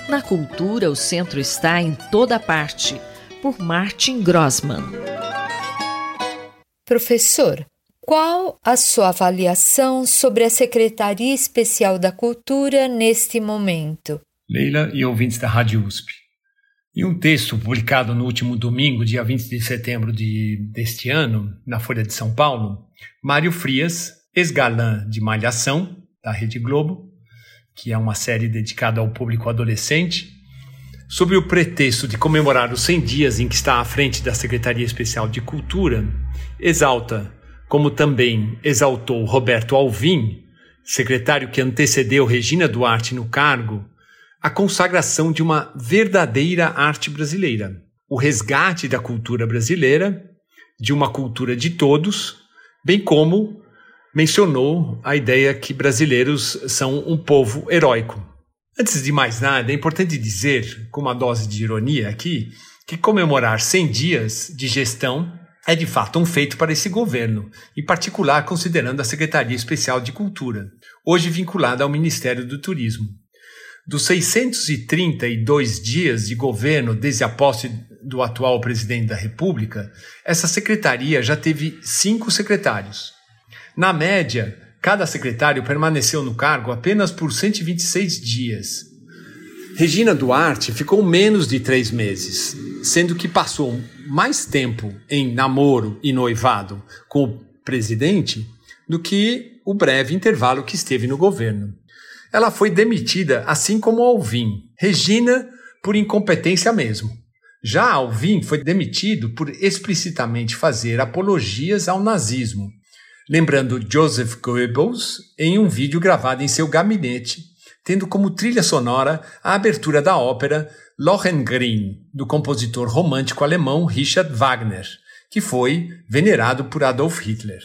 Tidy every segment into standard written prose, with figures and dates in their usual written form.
Na cultura, o centro está em toda parte, por Martin Grossmann. Professor, qual a sua avaliação sobre a Secretaria Especial da Cultura neste momento? Leila e ouvintes da Rádio USP. Em um texto publicado no último domingo, dia 20 de setembro deste ano, na Folha de São Paulo, Mário Frias, ex-galã de Malhação, da Rede Globo, que é uma série dedicada ao público adolescente, sob o pretexto de comemorar os 100 dias em que está à frente da Secretaria Especial de Cultura, exalta, como também exaltou Roberto Alvim, secretário que antecedeu Regina Duarte no cargo, a consagração de uma verdadeira arte brasileira, o resgate da cultura brasileira, de uma cultura de todos, bem como mencionou a ideia que brasileiros são um povo heróico. Antes de mais nada, é importante dizer, com uma dose de ironia aqui, que comemorar 100 dias de gestão é de fato um feito para esse governo, em particular considerando a Secretaria Especial de Cultura, hoje vinculada ao Ministério do Turismo. Dos 632 dias de governo desde a posse do atual presidente da República, essa secretaria já teve 5 secretários. Na média, cada secretário permaneceu no cargo apenas por 126 dias. Regina Duarte ficou menos de 3 meses, sendo que passou mais tempo em namoro e noivado com o presidente do que o breve intervalo que esteve no governo. Ela foi demitida, assim como Alvim. Regina, por incompetência mesmo. Já Alvim foi demitido por explicitamente fazer apologias ao nazismo, lembrando Joseph Goebbels em um vídeo gravado em seu gabinete, tendo como trilha sonora a abertura da ópera Lohengrin, do compositor romântico alemão Richard Wagner, que foi venerado por Adolf Hitler.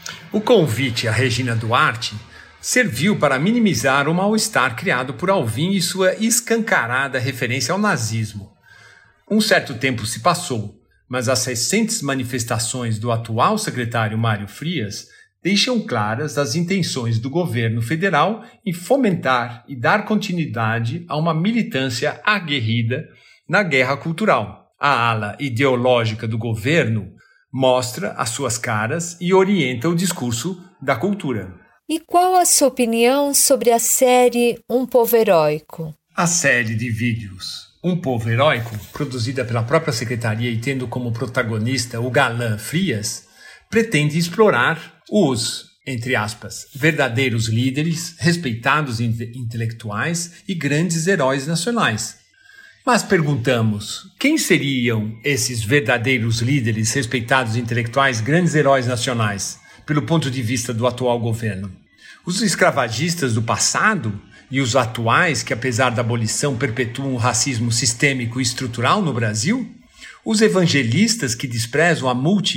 O convite a Regina Duarte serviu para minimizar o mal-estar criado por Alvim e sua escancarada referência ao nazismo. Um certo tempo se passou, mas as recentes manifestações do atual secretário Mário Frias deixam claras as intenções do governo federal em fomentar e dar continuidade a uma militância aguerrida na guerra cultural. A ala ideológica do governo mostra as suas caras e orienta o discurso da cultura. E qual a sua opinião sobre a série Um Povo Heróico? A série de vídeos Um Povo Heróico, produzida pela própria secretaria e tendo como protagonista o galã Frias, pretende explorar os, entre aspas, verdadeiros líderes, respeitados intelectuais e grandes heróis nacionais. Mas perguntamos, quem seriam esses verdadeiros líderes, respeitados intelectuais, grandes heróis nacionais, pelo ponto de vista do atual governo? Os escravagistas do passado e os atuais, que apesar da abolição perpetuam o racismo sistêmico e estrutural no Brasil? Os evangelistas que desprezam a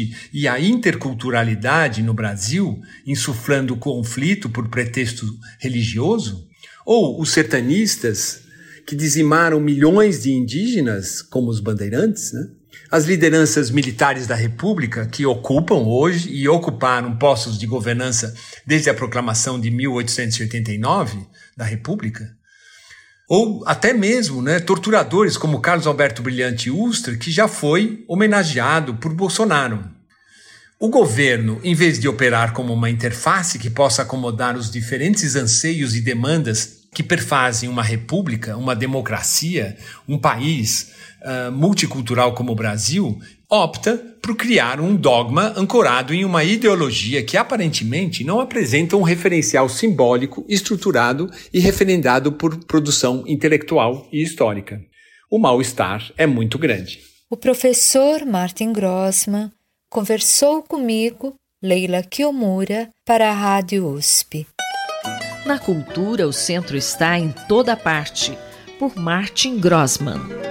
e a interculturalidade no Brasil, insuflando o conflito por pretexto religioso? Ou os sertanistas que dizimaram milhões de indígenas, como os bandeirantes, né? As lideranças militares da República, que ocupam hoje e ocuparam postos de governança desde a proclamação de 1889 da República, ou até mesmo torturadores como Carlos Alberto Brilhante Ustra, que já foi homenageado por Bolsonaro. O governo, em vez de operar como uma interface que possa acomodar os diferentes anseios e demandas que perfazem uma república, uma democracia, um país multicultural como o Brasil, opta por criar um dogma ancorado em uma ideologia que aparentemente não apresenta um referencial simbólico, estruturado e referendado por produção intelectual e histórica. O mal-estar é muito grande. O professor Martin Grossmann conversou comigo, Leila Kiyomura, para a Rádio USP. Na cultura, o centro está em toda parte, por Martin Grossmann.